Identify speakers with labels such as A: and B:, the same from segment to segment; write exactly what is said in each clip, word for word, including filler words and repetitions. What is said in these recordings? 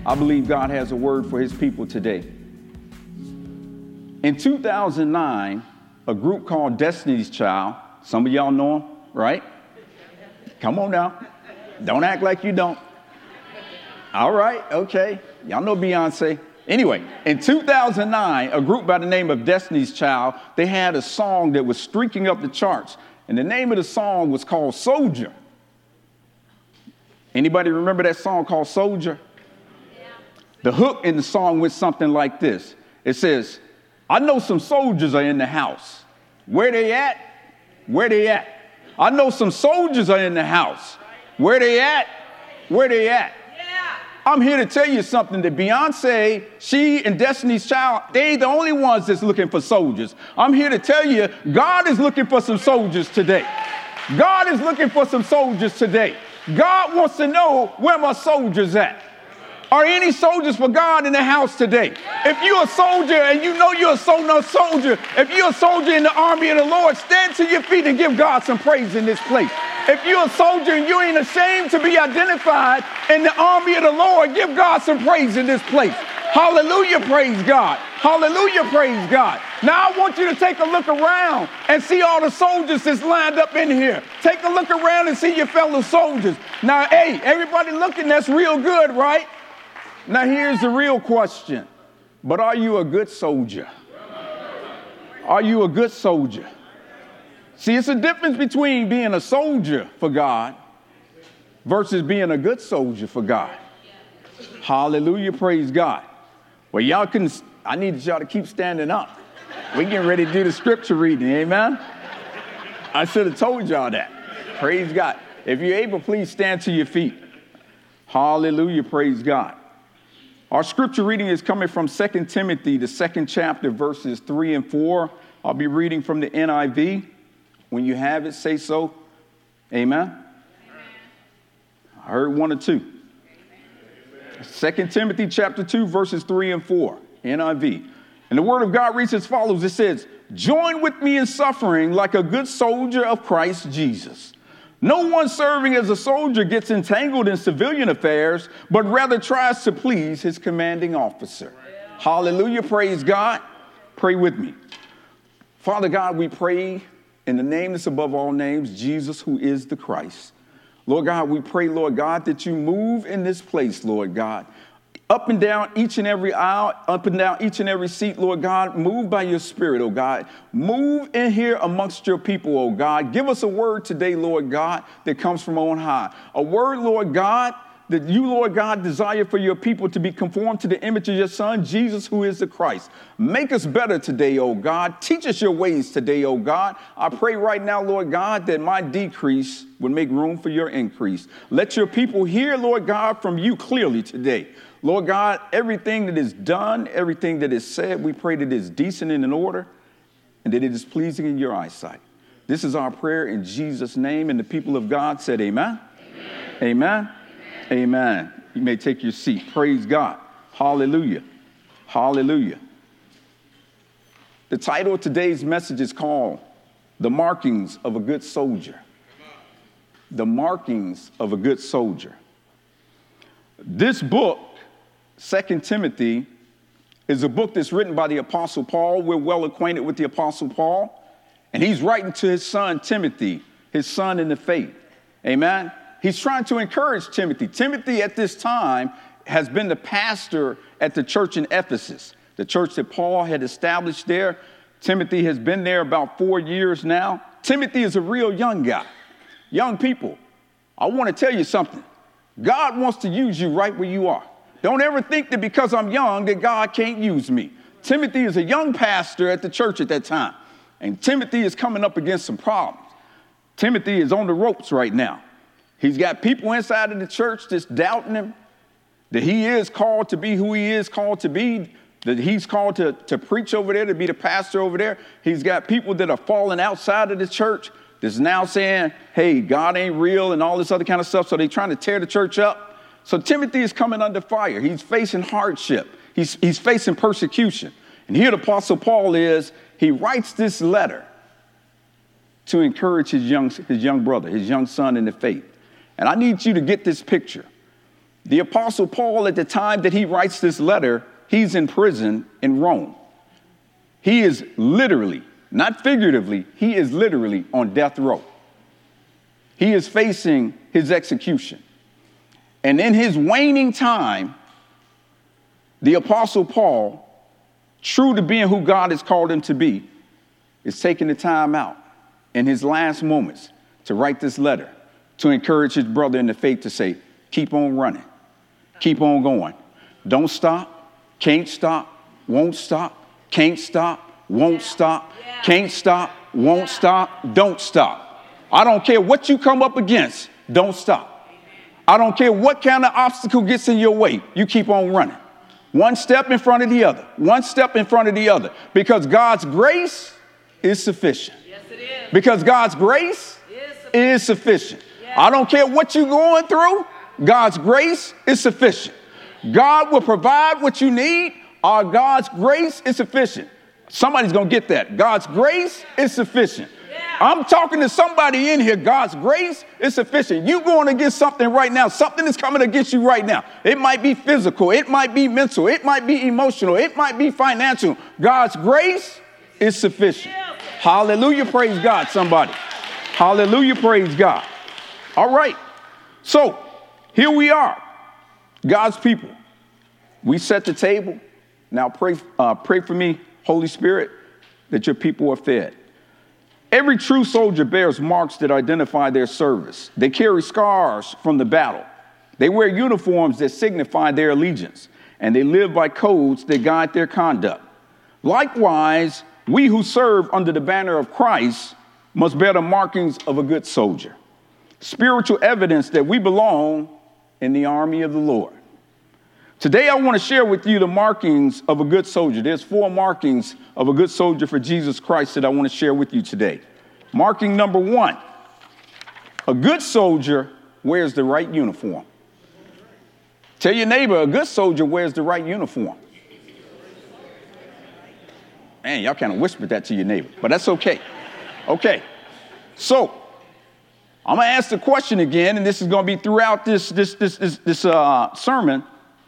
A: I believe God has a word for his people today. In two thousand nine, a group called Destiny's Child, some of y'all know them, right? Come on now. Don't act like you don't. All right, okay. Y'all know Beyonce. Anyway, in two thousand nine, a group by the name of Destiny's Child, they had a song that was streaking up the charts. And the name of the song was called Soldier. Anybody remember that song called Soldier? Yeah. The hook in the song went something like this. It says, I know some soldiers are in the house. Where they at? Where they at? I know some soldiers are in the house. Where they at? Where they at? Yeah. I'm here to tell you something that Beyonce, she and Destiny's Child, they ain't the only ones that's looking for soldiers. I'm here to tell you, God is looking for some soldiers today. God is looking for some soldiers today. God wants to know where my soldiers at. Are any soldiers for God in the house today? If you're a soldier and you know you're a soldier, if you're a soldier in the army of the Lord, stand to your feet and give God some praise in this place. If you're a soldier and you ain't ashamed to be identified in the army of the Lord, give God some praise in this place. Hallelujah, praise God. Hallelujah, praise God. Now I want you to take a look around and see all the soldiers that's lined up in here. Take a look around and see your fellow soldiers. Now, hey, everybody looking, that's real good, right? Now here's the real question. But are you a good soldier? Are you a good soldier? See, it's a difference between being a soldier for God versus being a good soldier for God. Hallelujah, praise God. Well, y'all can, I need y'all to keep standing up. We're getting ready to do the scripture reading, amen? I should have told y'all that. Praise God. If you're able, please stand to your feet. Hallelujah, praise God. Our scripture reading is coming from Second Timothy, the second chapter, verses three and four. I'll be reading from the N I V. When you have it, say so. Amen? Amen. I heard one or two. Second Timothy chapter two, verses three and four, N I V. And the word of God reads as follows. It says, join with me in suffering like a good soldier of Christ Jesus. No one serving as a soldier gets entangled in civilian affairs, but rather tries to please his commanding officer. Yeah. Hallelujah, praise God. Pray with me. Father God, we pray in the name that's above all names, Jesus, who is the Christ. Lord God, we pray, Lord God, that you move in this place, Lord God, up and down each and every aisle, up and down each and every seat, Lord God. Move by your spirit, oh God. Move in here amongst your people, oh God. Give us a word today, Lord God, that comes from on high. A word, Lord God, that you, Lord God, desire for your people to be conformed to the image of your Son, Jesus, who is the Christ. Make us better today, oh God. Teach us your ways today, oh God. I pray right now, Lord God, that my decrease would make room for your increase. Let your people hear, Lord God, from you clearly today. Lord God, everything that is done, everything that is said, we pray that it is decent and in order and that it is pleasing in your eyesight. This is our prayer in Jesus' name. And the people of God said, amen. Amen. Amen. Amen. You may take your seat. Praise God. Hallelujah. Hallelujah. The title of today's message is called The Markings of a Good Soldier. The Markings of a Good Soldier. This book, Second Timothy, is a book that's written by the Apostle Paul. We're well acquainted with the Apostle Paul. And he's writing to his son, Timothy, his son in the faith. Amen. He's trying to encourage Timothy. Timothy at this time has been the pastor at the church in Ephesus, the church that Paul had established there. Timothy has been there about four years now. Timothy is a real young guy. Young people, I want to tell you something. God wants to use you right where you are. Don't ever think that because I'm young that God can't use me. Timothy is a young pastor at the church at that time. And Timothy is coming up against some problems. Timothy is on the ropes right now. He's got people inside of the church that's doubting him, that he is called to be who he is called to be, that he's called to, to preach over there, to be the pastor over there. He's got people that are falling outside of the church that's now saying, hey, God ain't real and all this other kind of stuff. So they're trying to tear the church up. So Timothy is coming under fire. He's facing hardship. He's, he's facing persecution. And here the Apostle Paul is, he writes this letter to encourage his young, his young brother, his young son in the faith. And I need you to get this picture. The Apostle Paul, at the time that he writes this letter, he's in prison in Rome. He is literally, not figuratively, he is literally on death row. He is facing his execution. And in his waning time, the Apostle Paul, true to being who God has called him to be, is taking the time out in his last moments to write this letter, to encourage his brother in the faith to say, keep on running, keep on going. Don't stop, can't stop, won't stop, can't stop, won't stop, can't stop, won't stop, don't stop. I don't care what you come up against, don't stop. I don't care what kind of obstacle gets in your way, you keep on running. One step in front of the other, one step in front of the other, because God's grace is sufficient.
B: Yes, it is.
A: Because God's grace
B: Is sufficient.
A: is sufficient.
B: Yes.
A: I don't care what you're going through, God's grace is sufficient. God will provide what you need. Our God's grace is sufficient. Somebody's going to get that. God's grace is sufficient.
B: Yeah.
A: I'm talking to somebody in here. God's grace is sufficient. You going against something right now. Something is coming against you right now. It might be physical. It might be mental. It might be emotional. It might be financial. God's grace is sufficient. Hallelujah. Praise God, somebody. Hallelujah. Praise God. All right. So here we are, God's people. We set the table. Now pray, uh, pray for me, Holy Spirit, that your people are fed. Every true soldier bears marks that identify their service. They carry scars from the battle. They wear uniforms that signify their allegiance, and they live by codes that guide their conduct. Likewise, we who serve under the banner of Christ must bear the markings of a good soldier, spiritual evidence that we belong in the army of the Lord. Today, I want to share with you the markings of a good soldier. There's four markings of a good soldier for Jesus Christ that I want to share with you today. Marking number one, a good soldier wears the right uniform. Tell your neighbor, a good soldier wears the right uniform. Man, y'all kind of whispered that to your neighbor, but that's okay. Okay, so I'm going to ask the question again, and this is going to be throughout this, this, this, this, this uh, sermon.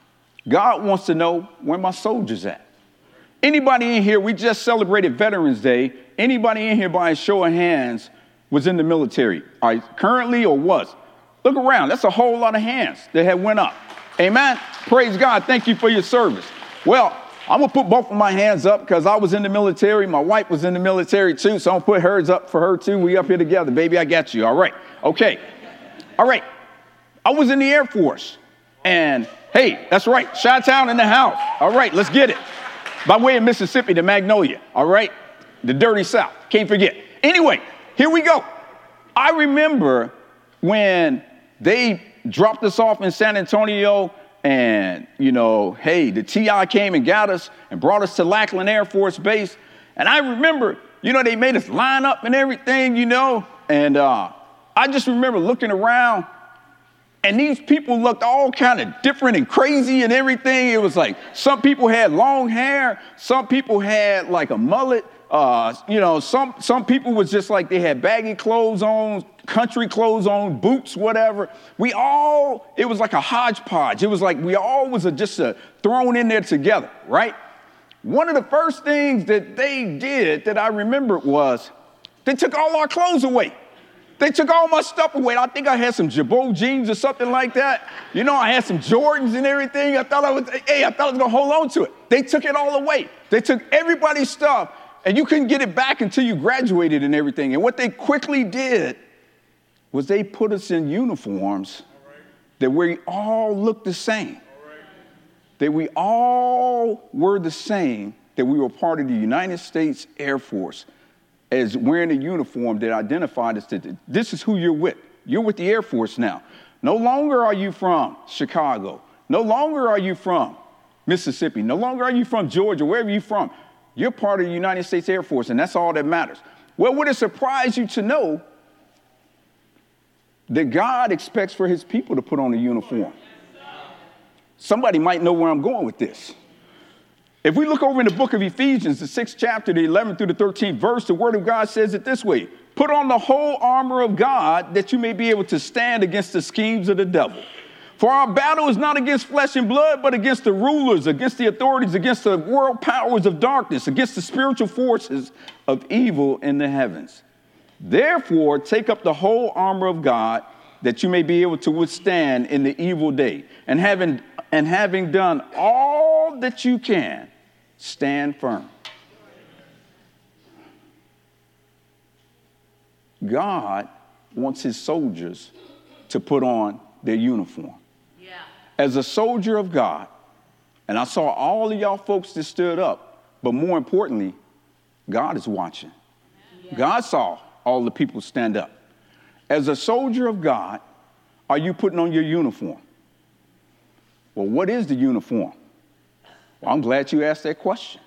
A: God wants to know where my soldiers at. Anybody in here, we just celebrated Veterans Day. Anybody in here by a show of hands was in the military, all right, currently or was? Look around. That's a whole lot of hands that had went up. Amen. Praise God. Thank you for your service. Well, I'm going to put both of my hands up because I was in the military. My wife was in the military too, so I'm going to put hers up for her too. We up here together. Baby, I got you. All right. Okay. All right. I was in the Air Force. And, hey, that's right. Chi-Town in the house. All right, let's get it. By way of Mississippi, the Magnolia. All right. The dirty South. Can't forget. Anyway, here we go. I remember when they dropped us off in San Antonio and, you know, hey, the T I came and got us and brought us to Lackland Air Force Base. And I remember, you know, they made us line up and everything, you know. And uh, I just remember looking around. And these people looked all kind of different and crazy and everything. It was like some people had long hair. Some people had like a mullet. Uh, you know, some some people was just like they had baggy clothes on, country clothes on, boots, whatever. We all, it was like a hodgepodge. It was like we all was a, just a, thrown in there together, right? One of the first things that they did that I remember was they took all our clothes away. They took all my stuff away. I think I had some Jabot jeans or something like that. You know, I had some Jordans and everything. I thought I was, hey, I thought I was going to hold on to it. They took it all away. They took everybody's stuff, and you couldn't get it back until you graduated and everything. And what they quickly did was they put us in uniforms that we all looked the same. That we all were the same, that we were part of the United States Air Force, as wearing a uniform that identified us that this is who you're with. You're with the Air Force now. No longer are you from Chicago. No longer are you from Mississippi. No longer are you from Georgia, wherever you're from. You're part of the United States Air Force, and that's all that matters. Well, would it surprise you to know that God expects for his people to put on a uniform? Somebody might know where I'm going with this. If we look over in the book of Ephesians, the sixth chapter, the eleventh through the thirteenth verse, the word of God says it this way: put on the whole armor of God that you may be able to stand against the schemes of the devil. For our battle is not against flesh and blood, but against the rulers, against the authorities, against the world powers of darkness, against the spiritual forces of evil in the heavens. Therefore, take up the whole armor of God, that you may be able to withstand in the evil day. And having, and having done all that you can, stand firm. God wants his soldiers to put on their uniform. Yeah. As a soldier of God, and I saw all of y'all folks that stood up, but more importantly, God is watching. Yeah. God saw all the people stand up. As a soldier of God, are you putting on your uniform? Well, what is the uniform? Well, I'm glad you asked that question.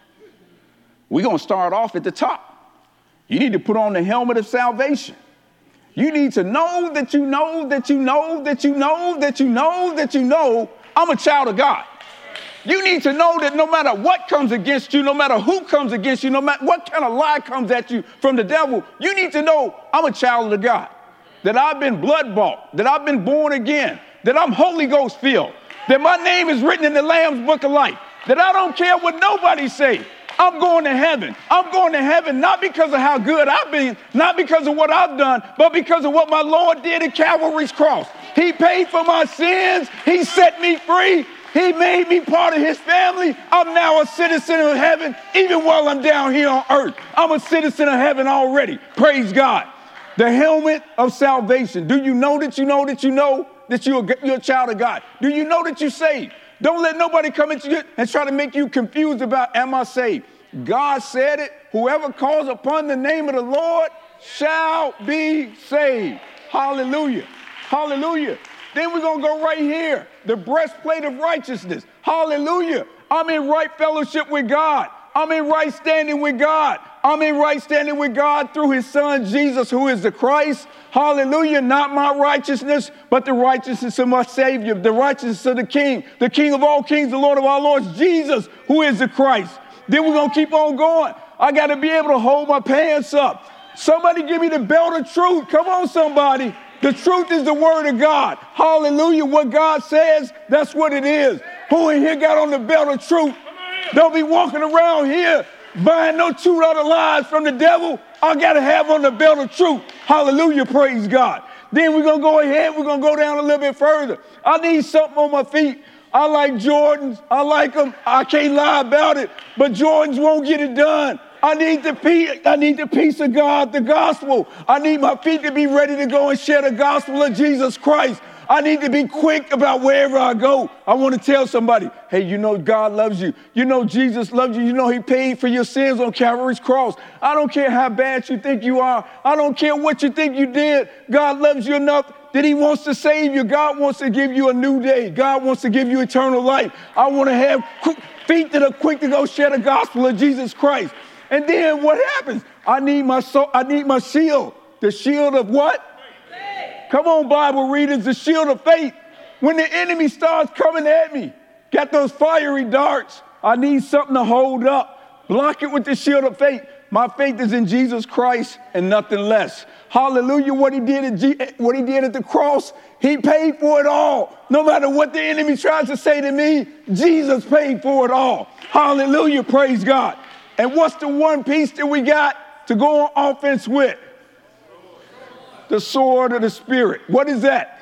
A: We're going to start off at the top. You need to put on the helmet of salvation. You need to know that you know that you know that you know that you know that you know I'm a child of God. You need to know that no matter what comes against you, no matter who comes against you, no matter what kind of lie comes at you from the devil, you need to know I'm a child of God, that I've been blood bought, that I've been born again, that I'm Holy Ghost filled, that my name is written in the Lamb's Book of Life, that I don't care what nobody say. I'm going to heaven. I'm going to heaven not because of how good I've been, not because of what I've done, but because of what my Lord did at Calvary's cross. He paid for my sins. He set me free. He made me part of his family. I'm now a citizen of heaven, even while I'm down here on earth. I'm a citizen of heaven already. Praise God. The helmet of salvation. Do you know that you know that you know that you're a, you're a child of God? Do you know that you're saved? Don't let nobody come at you and try to make you confused about, am I saved? God said it. Whoever calls upon the name of the Lord shall be saved. Hallelujah. Hallelujah. Then we're going to go right here. The breastplate of righteousness. Hallelujah. I'm in right fellowship with God. I'm in right standing with God. I'm in right standing with God through his son, Jesus, who is the Christ. Hallelujah. Not my righteousness, but the righteousness of my Savior, the righteousness of the King, the King of all kings, the Lord of all lords, Jesus, who is the Christ. Then we're going to keep on going. I got to be able to hold my pants up. Somebody give me the belt of truth. Come on, somebody. The truth is the word of God. Hallelujah. What God says, that's what it is. Who in here got on the belt of truth? Don't be walking around here buying no two other lies from the devil. I got to have on the belt of truth. Hallelujah. Praise God. Then we're going to go ahead. We're going to go down a little bit further. I need something on my feet. I like Jordans. I like them. I can't lie about it. But Jordans won't get it done. I need the peace. I need the peace of God, the gospel. I need my feet to be ready to go and share the gospel of Jesus Christ. I need to be quick about wherever I go. I want to tell somebody, hey, you know God loves you. You know Jesus loves you. You know he paid for your sins on Calvary's cross. I don't care how bad you think you are. I don't care what you think you did. God loves you enough that he wants to save you. God wants to give you a new day. God wants to give you eternal life. I want to have feet that are quick to go share the gospel of Jesus Christ. And then what happens? I need my soul, I need my shield. The shield of what? Come on, Bible readers, the shield of faith. When the enemy starts coming at me, got those fiery darts, I need something to hold up. Block it with the shield of faith. My faith is in Jesus Christ and nothing less. Hallelujah. What he did at, G- what he did at the cross, he paid for it all. No matter what the enemy tries to say to me, Jesus paid for it all. Hallelujah. Praise God. And what's the one piece that we got to go on offense with? The sword of the Spirit. What is that?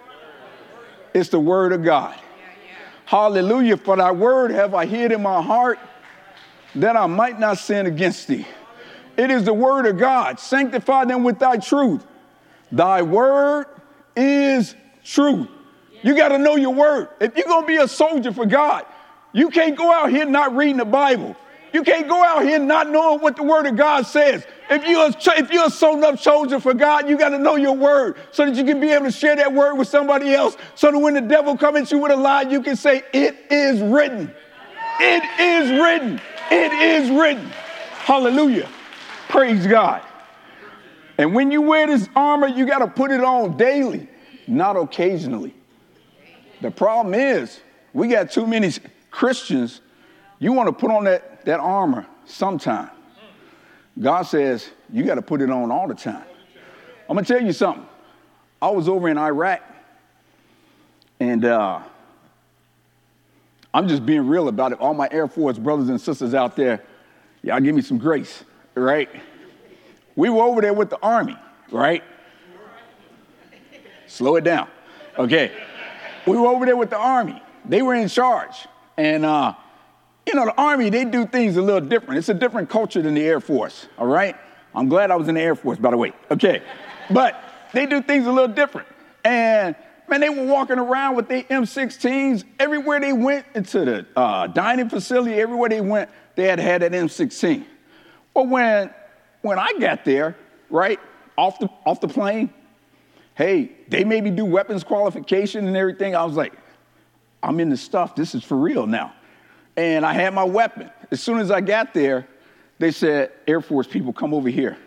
A: It's the word of God. Hallelujah. For thy word have I hid in my heart, that I might not sin against thee. It is the word of God. Sanctify them with thy truth. Thy word is truth. You got to know your word. If you're going to be a soldier for God, you can't go out here not reading the Bible. You can't go out here not knowing what the word of God says. If you're a, if you're a sold up soldier for God, you got to know your word so that you can be able to share that word with somebody else. So that when the devil comes at you with a lie, you can say, it is written. It is written. It is written. Hallelujah. Praise God. And when you wear this armor, you got to put it on daily, not occasionally. The problem is we got too many Christians. You want to put on that, that armor sometime. God says you got to put it on all the time. I'm going to tell you something. I was over in Iraq, And uh, I'm just being real about it. All my Air Force brothers and sisters out there, y'all give me some grace, right? We were over there with the Army, right? Slow it down. Okay. We were over there with the Army. They were in charge. And, uh, you know, the Army, they do things a little different. It's a different culture than the Air Force, all right? I'm glad I was in the Air Force, by the way. Okay. But they do things a little different. And, man, they were walking around with their M sixteens. Everywhere they went, into the uh, dining facility, everywhere they went, they had had an M sixteen. Well, when, when I got there, right, off the, off the plane, hey, they made me do weapons qualification and everything. I was like, I'm in the stuff. This is for real now. And I had my weapon. As soon as I got there, they said, Air Force people, come over here.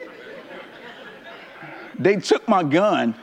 A: They took my gun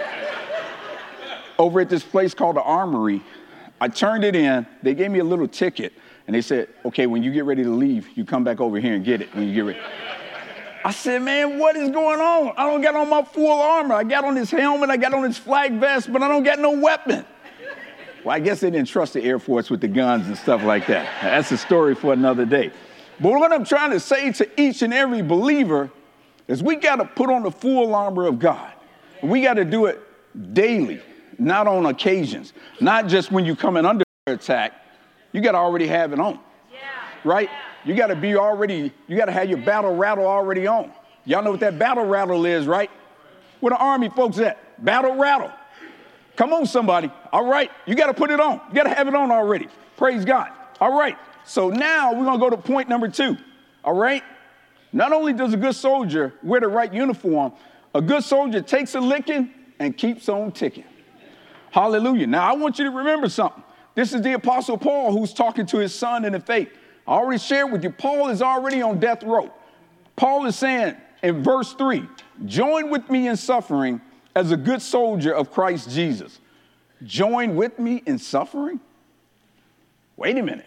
A: over at this place called the Armory. I turned it in. They gave me a little ticket. And they said, okay, when you get ready to leave, you come back over here and get it when you get ready. I said, man, what is going on? I don't got on my full armor. I got on this helmet. I got on this flak vest, but I don't got no weapon. Well, I guess they didn't trust the Air Force with the guns and stuff like that. That's a story for another day. But what I'm trying to say to each and every believer is we got to put on the full armor of God. We got to do it daily, not on occasions, not just when you're coming under attack. You got to already have it on, yeah. right? Yeah. You got to be already, you got to have your battle rattle already on. Y'all know what that battle rattle is, right? Where the Army folks at? Battle rattle. Come on, somebody. All right. You got to put it on. You got to have it on already. Praise God. All right. So now we're going to go to point number two. All right. Not only does a good soldier wear the right uniform, a good soldier takes a licking and keeps on ticking. Hallelujah. Now, I want you to remember something. This is the Apostle Paul who's talking to his son in the faith. I already shared with you, Paul is already on death row. Paul is saying in verse three, join with me in suffering as a good soldier of Christ Jesus. Join with me in suffering? Wait a minute.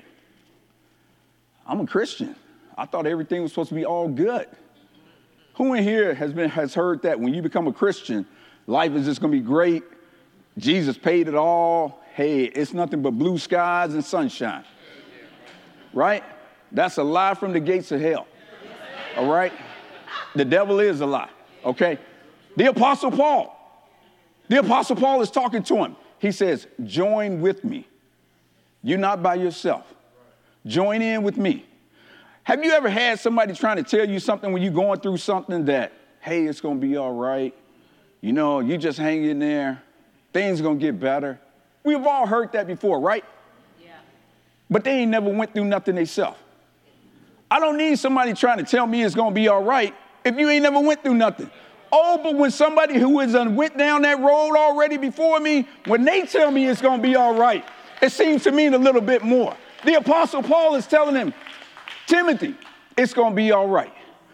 A: I'm a Christian. I thought everything was supposed to be all good. Who in here has been has heard that when you become a Christian, life is just going to be great? Jesus paid it all. Hey, it's nothing but blue skies and sunshine. Right? That's a lie from the gates of hell. All right? The devil is a lie. Okay? The Apostle Paul. The Apostle Paul is talking to him. He says, join with me. You're not by yourself. Join in with me. Have you ever had somebody trying to tell you something when you're going through something that, hey, it's going to be all right. You know, you just hang in there. Things going to get better. We've all heard that before, right? Yeah. But they ain't never went through nothing themselves. I don't need somebody trying to tell me it's going to be all right if you ain't never went through nothing. Oh, but when somebody who has went down that road already before me, when they tell me it's going to be all right, it seems to mean a little bit more. The Apostle Paul is telling him, Timothy, it's going to be all right.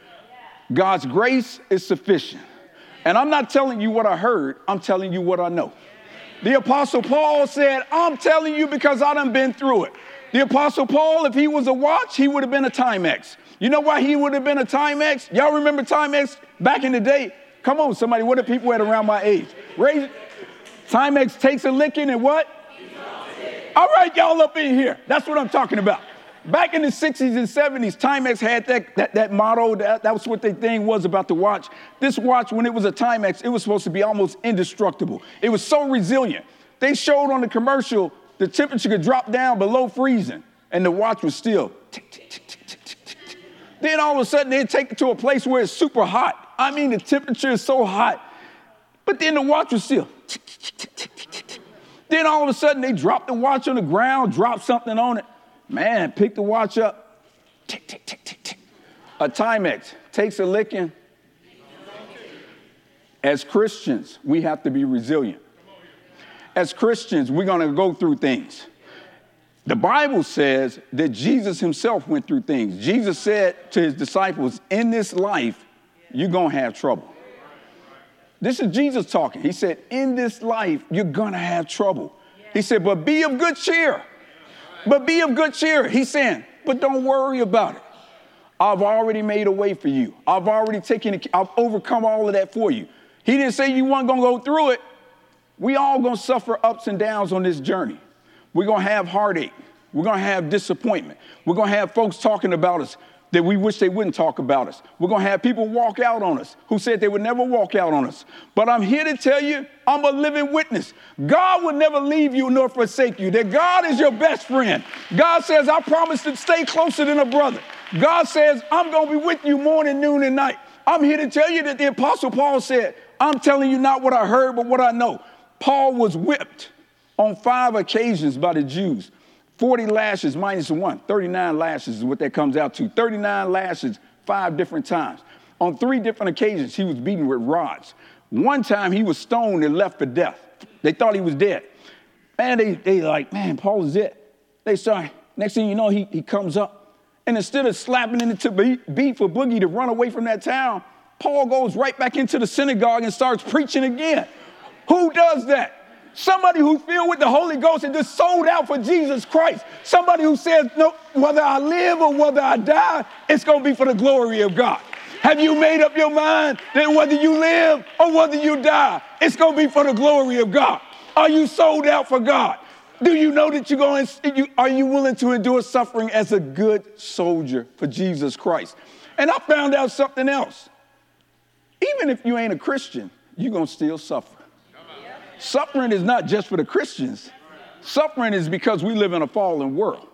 A: God's grace is sufficient. And I'm not telling you what I heard. I'm telling you what I know. The Apostle Paul said, I'm telling you because I done been through it. The Apostle Paul, if he was a watch, he would have been a Timex. You know why he would have been a Timex? Y'all remember Timex back in the day? Come on, somebody. What are people at around my age? Raise it. Timex takes a licking and what? All right, y'all up in here. That's what I'm talking about. Back in the sixties and seventies, Timex had that, that, that motto. That, that was what their thing was about the watch. This watch, when it was a Timex, it was supposed to be almost indestructible. It was so resilient. They showed on the commercial the temperature could drop down below freezing, and the watch was still tick, tick, tick, tick, tick, tick, tick. Then all of a sudden, they'd take it to a place where it's super hot. I mean, the temperature is so hot, but then the watch was still tick, tick, tick, tick, tick, tick. Then all of a sudden, they dropped the watch on the ground, dropped something on it. Man, pick the watch up. Tick, tick, tick, tick, tick. A Timex takes a licking. As Christians, we have to be resilient. As Christians, we're going to go through things. The Bible says that Jesus himself went through things. Jesus said to his disciples, in this life, you're going to have trouble. This is Jesus talking. He said, in this life, you're going to have trouble. He said, but be of good cheer. But be of good cheer. He's saying, but don't worry about it. I've already made a way for you. I've already taken it. I've overcome all of that for you. He didn't say you weren't going to go through it. We all going to suffer ups and downs on this journey. We're going to have heartache. We're going to have disappointment. We're going to have folks talking about us that we wish they wouldn't talk about us. We're going to have people walk out on us who said they would never walk out on us. But I'm here to tell you, I'm a living witness. God will never leave you nor forsake you. That God is your best friend. God says, I promise to stay closer than a brother. God says, I'm going to be with you morning, noon, and night. I'm here to tell you that the Apostle Paul said, I'm telling you not what I heard, but what I know. Paul was whipped on five occasions by the Jews. forty lashes minus one, thirty-nine lashes is what that comes out to. thirty-nine lashes, five different times. On three different occasions, he was beaten with rods. One time, he was stoned and left for death. They thought he was dead. Man, they, they like, man, Paul is dead. They saw, next thing you know, he, he comes up. And instead of slapping it into beat, beat for Boogie to run away from that town, Paul goes right back into the synagogue and starts preaching again. Who does that? Somebody who's filled with the Holy Ghost and just sold out for Jesus Christ. Somebody who says, no, whether I live or whether I die, it's going to be for the glory of God. Have you made up your mind that whether you live or whether you die, it's going to be for the glory of God? Are you sold out for God? Do you know that you're going, you, are you willing to endure suffering as a good soldier for Jesus Christ? And I found out something else. Even if you ain't a Christian, you're going to still suffer. Suffering is not just for the Christians. Suffering is because we live in a fallen world.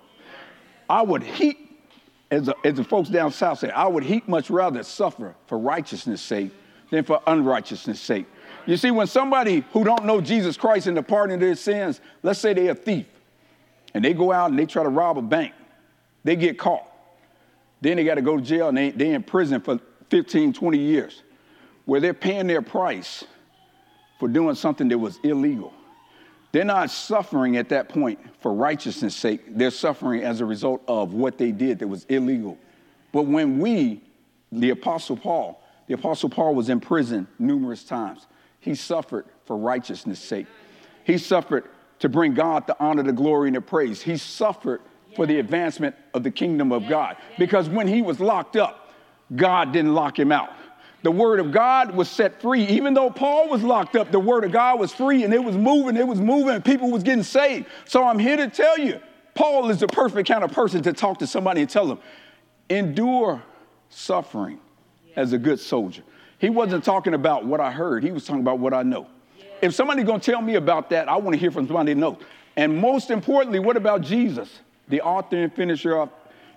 A: I would heap, as, a, as the folks down south say, I would heap much rather suffer for righteousness' sake than for unrighteousness' sake. You see, when somebody who don't know Jesus Christ and the pardon of their sins, let's say they're a thief, and they go out and they try to rob a bank, they get caught. Then they got to go to jail, and they, they're in prison for fifteen, twenty years, where they're paying their price for doing something that was illegal. They're not suffering at that point for righteousness' sake. They're suffering as a result of what they did that was illegal. But when we, the Apostle Paul, the Apostle Paul was in prison numerous times. He suffered for righteousness' sake. He suffered to bring God the honor, the glory, and the praise. He suffered for the advancement of the kingdom of God. Because when he was locked up, God didn't lock him out. The word of God was set free. Even though Paul was locked up, the word of God was free, and it was moving, it was moving, and people was getting saved. So I'm here to tell you, Paul is the perfect kind of person to talk to somebody and tell them, endure suffering as a good soldier. He wasn't talking about what I heard. He was talking about what I know. If somebody's going to tell me about that, I want to hear from somebody that knows. And most importantly, what about Jesus, the author and finisher of?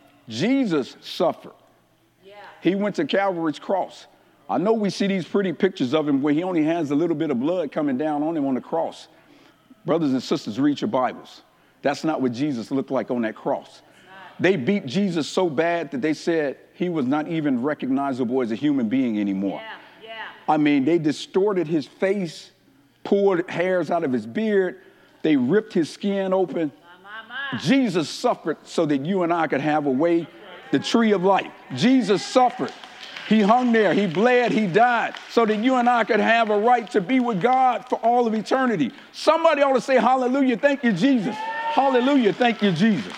A: Jesus suffered. Yeah. He went to Calvary's cross. I know we see these pretty pictures of him where he only has a little bit of blood coming down on him on the cross. Brothers and sisters, read your Bibles. That's not what Jesus looked like on that cross. They beat Jesus so bad that they said he was not even recognizable as a human being anymore. Yeah, yeah. I mean, they distorted his face, pulled hairs out of his beard. They ripped his skin open. My, my, my. Jesus suffered so that you and I could have a way, the tree of life. Jesus suffered. He hung there. He bled. He died so that you and I could have a right to be with God for all of eternity. Somebody ought to say, hallelujah, thank you, Jesus. Hallelujah, thank you, Jesus.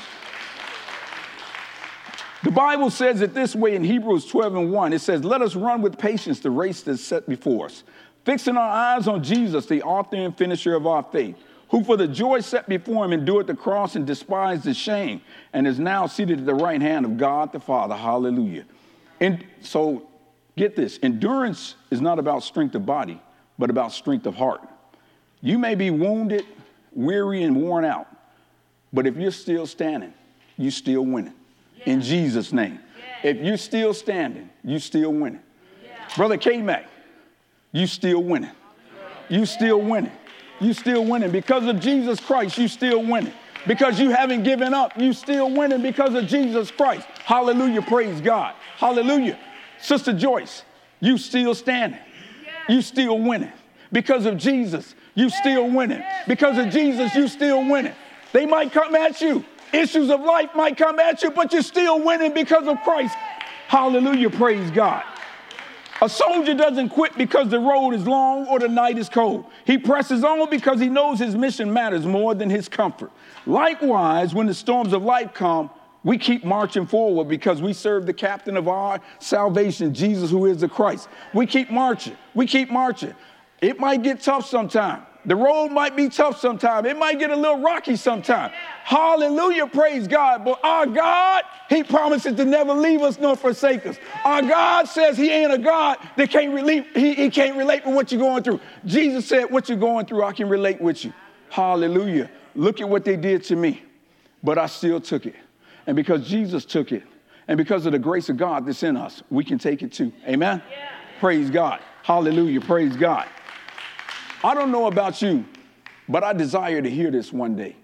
A: The Bible says it this way in Hebrews twelve and one. It says, let us run with patience the race that's set before us, fixing our eyes on Jesus, the author and finisher of our faith, who for the joy set before him endured the cross and despised the shame, and is now seated at the right hand of God the Father. Hallelujah. And so get this, endurance is not about strength of body, but about strength of heart. You may be wounded, weary, and worn out, but if you're still standing, you're still winning. In Jesus' name. Yeah. If you're still standing, you still winning. Yeah. Brother K-Mac, you still winning. You still winning. You still winning. Because of Jesus Christ, you still winning. Because you haven't given up, you still winning because of Jesus Christ. Hallelujah, praise God. Hallelujah. Sister Joyce, you still standing. You still winning. Because of Jesus, you still winning. Because of Jesus, you still winning. They might come at you. Issues of life might come at you, but you're still winning because of Christ. Hallelujah, praise God. A soldier doesn't quit because the road is long or the night is cold. He presses on because he knows his mission matters more than his comfort. Likewise, when the storms of life come, we keep marching forward because we serve the captain of our salvation, Jesus, who is the Christ. We keep marching. We keep marching. It might get tough sometime. The road might be tough sometimes. It might get a little rocky sometimes. Hallelujah, praise God. But our God, he promises to never leave us nor forsake us. Our God says he ain't a God that can't relate, he, he can't relate with what you're going through. Jesus said, what you're going through, I can relate with you. Hallelujah. Look at what they did to me, but I still took it. And because Jesus took it, and because of the grace of God that's in us, we can take it too. Amen? Yeah. Praise God. Hallelujah, praise God. I don't know about you, but I desire to hear this one day.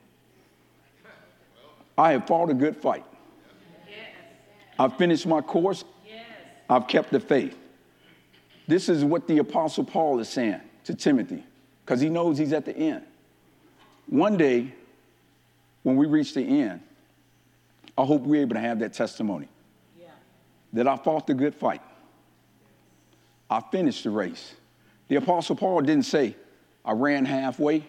A: I have fought a good fight. Yes. I've finished my course. Yes. I've kept the faith. This is what the Apostle Paul is saying to Timothy, because he knows he's at the end. One day, when we reach the end, I hope we're able to have that testimony. Yeah. That I fought the good fight. I finished the race. The Apostle Paul didn't say, I ran halfway.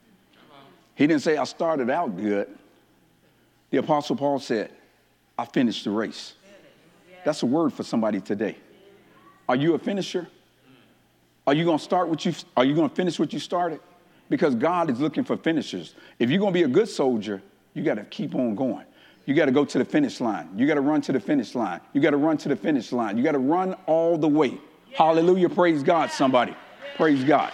A: He didn't say I started out good. The Apostle Paul said, I finished the race. That's a word for somebody today. Are you a finisher? Are you going to start what you, are you going to finish what you started? Because God is looking for finishers. If you're going to be a good soldier, you got to keep on going. You got to go to the finish line. You got to run to the finish line. You got to run to the finish line. You got to run all the way. Yeah. Hallelujah. Praise God, somebody. Yeah. Praise God.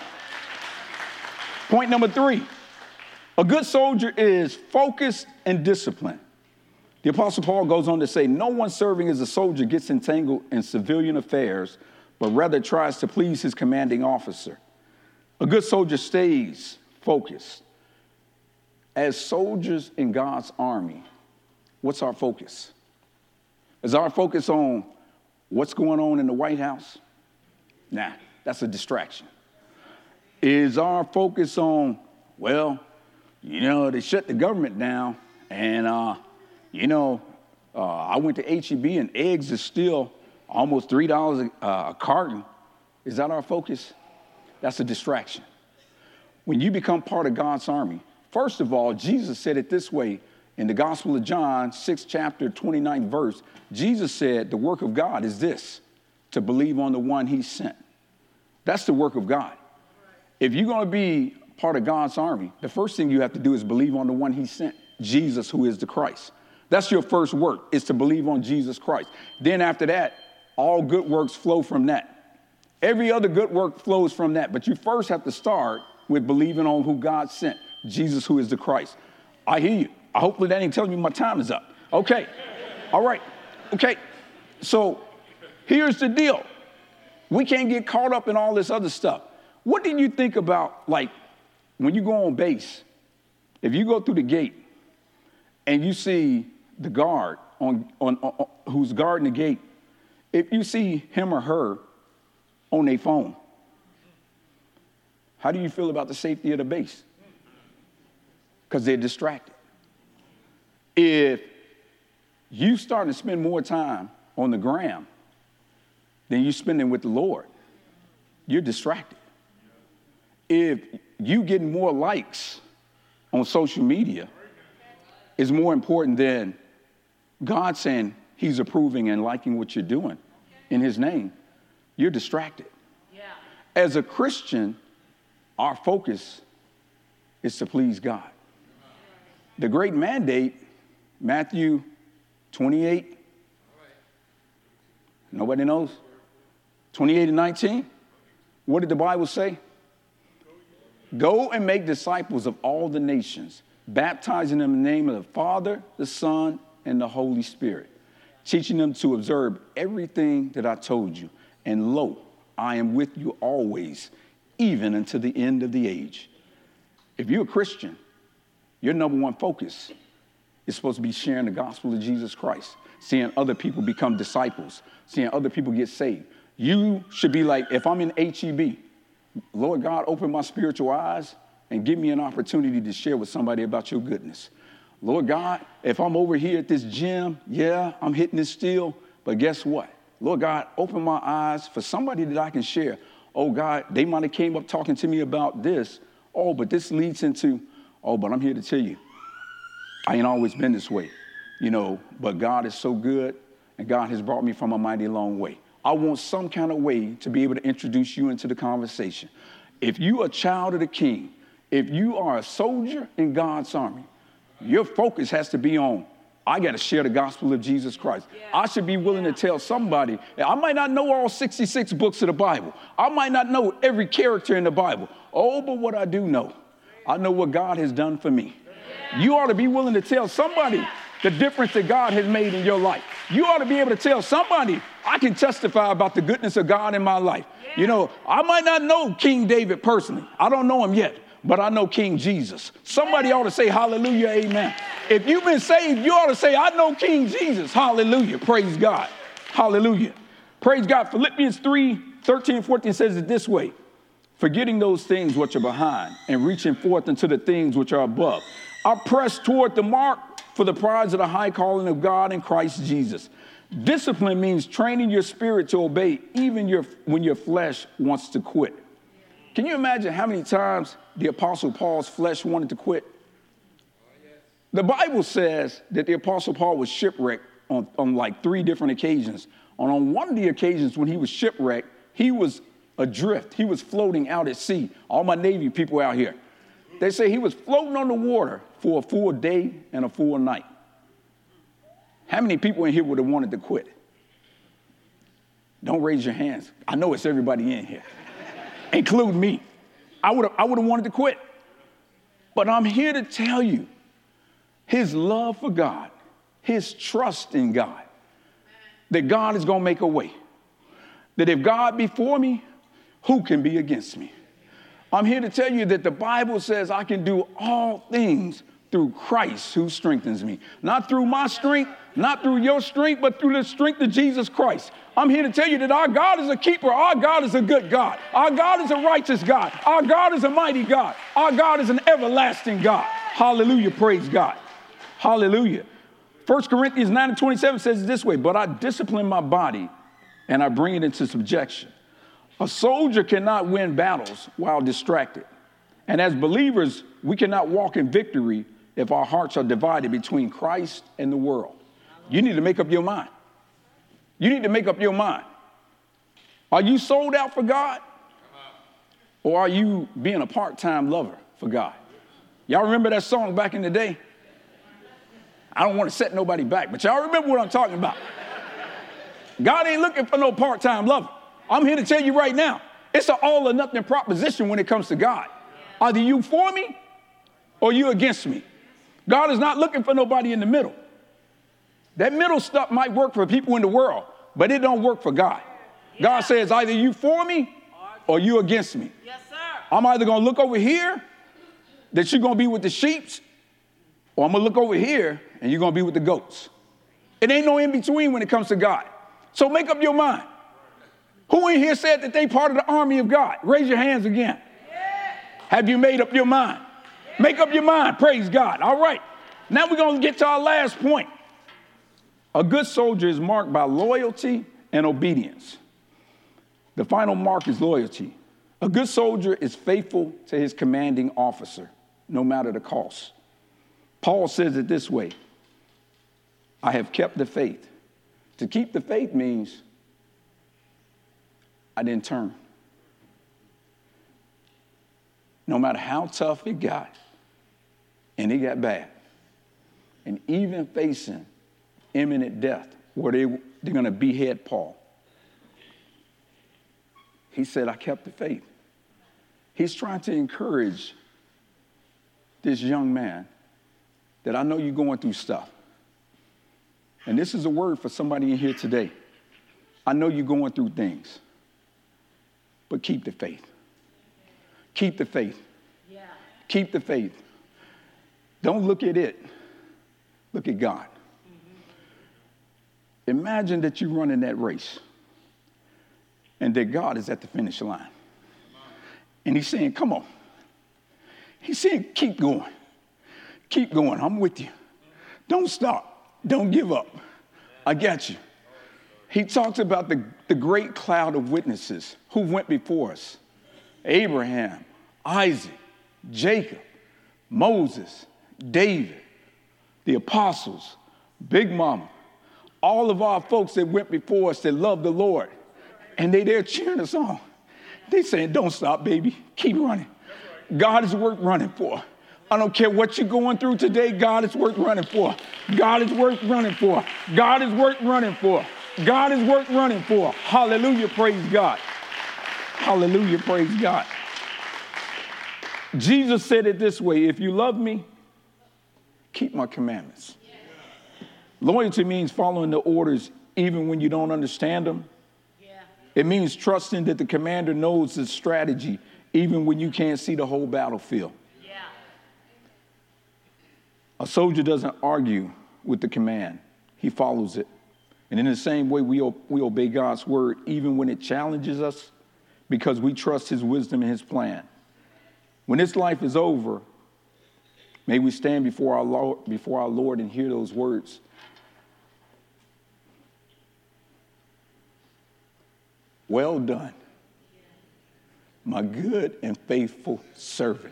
A: Point number three, a good soldier is focused and disciplined. The Apostle Paul goes on to say, no one serving as a soldier gets entangled in civilian affairs, but rather tries to please his commanding officer. A good soldier stays focused. As soldiers in God's army, what's our focus? Is our focus on what's going on in the White House? Nah, that's a distraction. Is our focus on, well, you know, they shut the government down, and, uh, you know, uh, I went to H E B, and eggs is still almost three dollars a, uh, a carton. Is that our focus? That's a distraction. When you become part of God's army, first of all, Jesus said it this way in the Gospel of John, sixth chapter, twenty-ninth verse. Jesus said the work of God is this, to believe on the one he sent. That's the work of God. If you're going to be part of God's army, the first thing you have to do is believe on the one he sent, Jesus, who is the Christ. That's your first work, is to believe on Jesus Christ. Then after that, all good works flow from that. Every other good work flows from that. But you first have to start with believing on who God sent, Jesus, who is the Christ. I hear you. I hopefully that ain't telling me my time is up. Okay. All right. Okay. So here's the deal. We can't get caught up in all this other stuff. What do you think about, like, when you go on base, if you go through the gate and you see the guard on, on, on who's guarding the gate, if you see him or her on their phone, how do you feel about the safety of the base? Because they're distracted. If you start to spend more time on the gram than you're spending with the Lord, you're distracted. If you getting more likes on social media is more important than God saying he's approving and liking what you're doing in his name, you're distracted. Yeah. As a Christian, our focus is to please God. The great mandate, Matthew twenty-eight, nobody knows? twenty-eight and nineteen, what did the Bible say? Go and make disciples of all the nations, baptizing them in the name of the Father, the Son, and the Holy Spirit, teaching them to observe everything that I told you. And lo, I am with you always, even until the end of the age. If you're a Christian, your number one focus is supposed to be sharing the gospel of Jesus Christ, seeing other people become disciples, seeing other people get saved. You should be like, if I'm in H E B, Lord God, open my spiritual eyes and give me an opportunity to share with somebody about your goodness. Lord God, if I'm over here at this gym, yeah, I'm hitting this still, but guess what? Lord God, open my eyes for somebody that I can share. Oh God, they might have came up talking to me about this. Oh, but this leads into, oh, but I'm here to tell you, I ain't always been this way, you know, but God is so good and God has brought me from a mighty long way. I want some kind of way to be able to introduce you into the conversation. If you are a child of the King, if you are a soldier in God's army, your focus has to be on, I got to share the gospel of Jesus Christ. Yeah. I should be willing yeah. to tell somebody. I might not know all sixty-six books of the Bible. I might not know every character in the Bible. Oh, but what I do know, I know what God has done for me. Yeah. You ought to be willing to tell somebody the difference that God has made in your life. You ought to be able to tell somebody, I can testify about the goodness of God in my life. Yeah. You know, I might not know King David personally. I don't know him yet, but I know King Jesus. Somebody ought to say hallelujah, amen. If you've been saved, you ought to say, I know King Jesus. Hallelujah. Praise God. Hallelujah. Praise God. Philippians three, thirteen, fourteen says it this way. Forgetting those things which are behind and reaching forth into the things which are above. I press toward the mark for the prize of the high calling of God in Christ Jesus. Discipline means training your spirit to obey even your, when your flesh wants to quit. Can you imagine how many times the Apostle Paul's flesh wanted to quit? The Bible says that the Apostle Paul was shipwrecked on, on like three different occasions. And on one of the occasions when he was shipwrecked, he was adrift. He was floating out at sea. All my Navy people out here. They say he was floating on the water for a full day and a full night. How many people in here would have wanted to quit? Don't raise your hands. I know it's everybody in here, including me. I would have I would have wanted to quit. But I'm here to tell you, his love for God, his trust in God, that God is going to make a way. That if God be for me, who can be against me? I'm here to tell you that the Bible says I can do all things through Christ who strengthens me. Not through my strength, not through your strength, but through the strength of Jesus Christ. I'm here to tell you that our God is a keeper. Our God is a good God. Our God is a righteous God. Our God is a mighty God. Our God is an everlasting God. Hallelujah. Praise God. Hallelujah. First Corinthians nine and twenty-seven says it this way, but I discipline my body and I bring it into subjection. A soldier cannot win battles while distracted. And as believers, we cannot walk in victory if our hearts are divided between Christ and the world. You need to make up your mind. You need to make up your mind. Are you sold out for God? Or are you being a part-time lover for God? Y'all remember that song back in the day? I don't want to set nobody back, but y'all remember what I'm talking about. God ain't looking for no part-time lover. I'm here to tell you right now, it's an all or nothing proposition when it comes to God. Either you for me or you against me. God is not looking for nobody in the middle. That middle stuff might work for people in the world, but it don't work for God. God says either you for me or you against me. Yes, sir. I'm either going to look over here that you're going to be with the sheep, or I'm going to look over here and you're going to be with the goats. It ain't no in between when it comes to God. So make up your mind. Who in here said that they part of the army of God? Raise your hands again. Yeah. Have you made up your mind? Yeah. Make up your mind. Praise God. All right. Now we're going to get to our last point. A good soldier is marked by loyalty and obedience. The final mark is loyalty. A good soldier is faithful to his commanding officer, no matter the cost. Paul says it this way, I have kept the faith. To keep the faith means I didn't turn. No matter how tough it got, and it got bad, and even facing imminent death, where they, they're going to behead Paul, he said, I kept the faith. He's trying to encourage this young man that I know you're going through stuff. And this is a word for somebody in here today. I know you're going through things, but keep the faith. Keep the faith. Yeah. Keep the faith. Don't look at it. Look at God. Mm-hmm. Imagine that you're running that race and that God is at the finish line. And he's saying, come on. He's saying, keep going. Keep going. I'm with you. Don't stop. Don't give up. I got you. He talks about the, the great cloud of witnesses who went before us. Abraham, Isaac, Jacob, Moses, David, the apostles, Big Mama, all of our folks that went before us that loved the Lord. And they there cheering us on. They saying, don't stop, baby. Keep running. God is worth running for. I don't care what you're going through today, God is worth running for. God is worth running for. God is worth running for. God is worth running for. Hallelujah, praise God. Hallelujah, praise God. Jesus said it this way, if you love me, keep my commandments. Loyalty means following the orders even when you don't understand them. It means trusting that the commander knows the strategy even when you can't see the whole battlefield. A soldier doesn't argue with the command. He follows it. And in the same way, we, we obey God's word even when it challenges us because we trust his wisdom and his plan. When this life is over, may we stand before our Lord, before our Lord and hear those words. Well done, my good and faithful servant.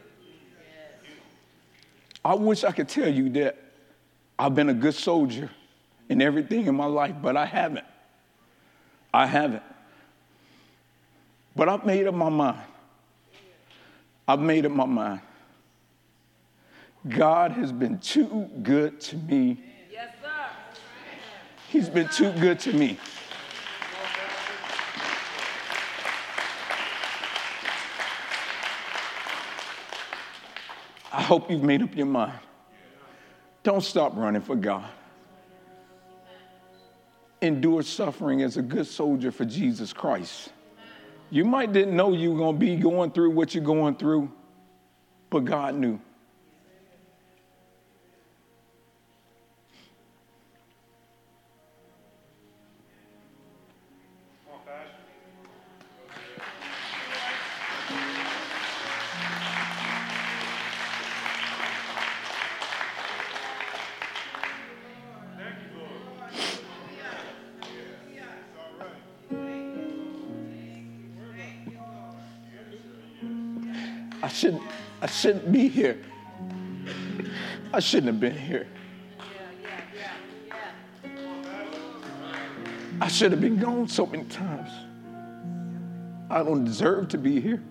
A: I wish I could tell you that I've been a good soldier in everything in my life, but I haven't. I haven't. But I've made up my mind. I've made up my mind. God has been too good to me. Yes, sir. He's been too good to me. I hope you've made up your mind. Don't stop running for God. Endure suffering as a good soldier for Jesus Christ. You might didn't know you were going to be going through what you're going through, but God knew. I shouldn't, I shouldn't be here. I shouldn't have been here. I should have been gone so many times. I don't deserve to be here.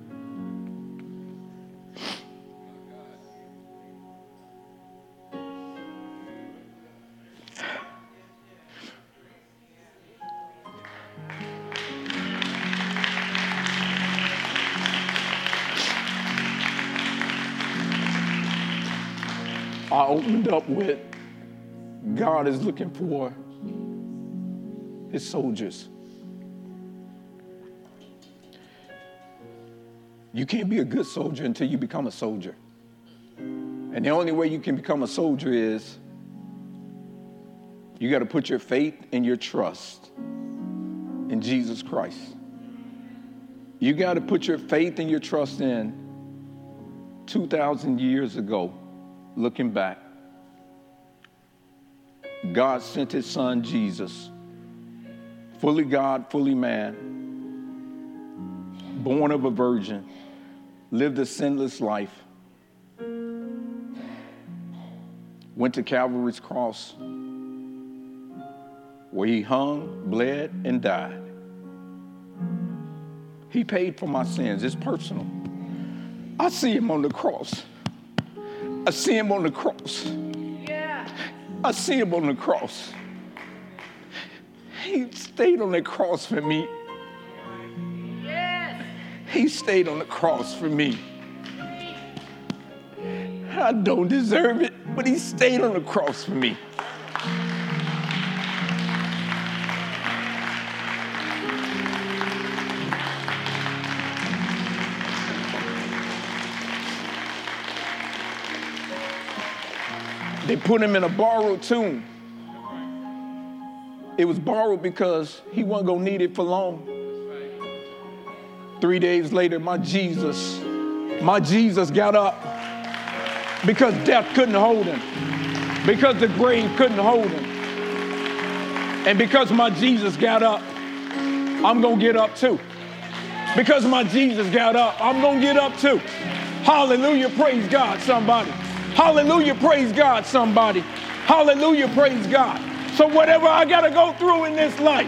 A: I opened up with, God is looking for his soldiers. You can't be a good soldier until you become a soldier. And the only way you can become a soldier is you got to put your faith and your trust in Jesus Christ. You got to put your faith and your trust in two thousand years ago. Looking back, God sent his son, Jesus, fully God, fully man, born of a virgin, lived a sinless life, went to Calvary's cross, where he hung, bled, and died. He paid for my sins. It's personal. I see him on the cross. I see him on the cross. Yeah. I see him on the cross. He stayed on the cross for me. Yes. He stayed on the cross for me. I don't deserve it, but he stayed on the cross for me. They put him in a borrowed tomb. It was borrowed because he wasn't going to need it for long. Three days later, my Jesus, my Jesus got up because death couldn't hold him, because the grave couldn't hold him. And because my Jesus got up, I'm going to get up too. Because my Jesus got up, I'm going to get up too. Hallelujah, praise God, somebody. Hallelujah, praise God, somebody. Hallelujah, praise God. So whatever I got to go through in this life,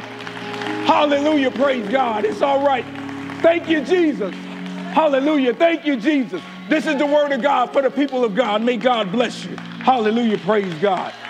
A: hallelujah, praise God, it's all right. Thank you, Jesus. Hallelujah, thank you, Jesus.
B: This is the word of God for the people of God. May God bless you. Hallelujah. Praise God.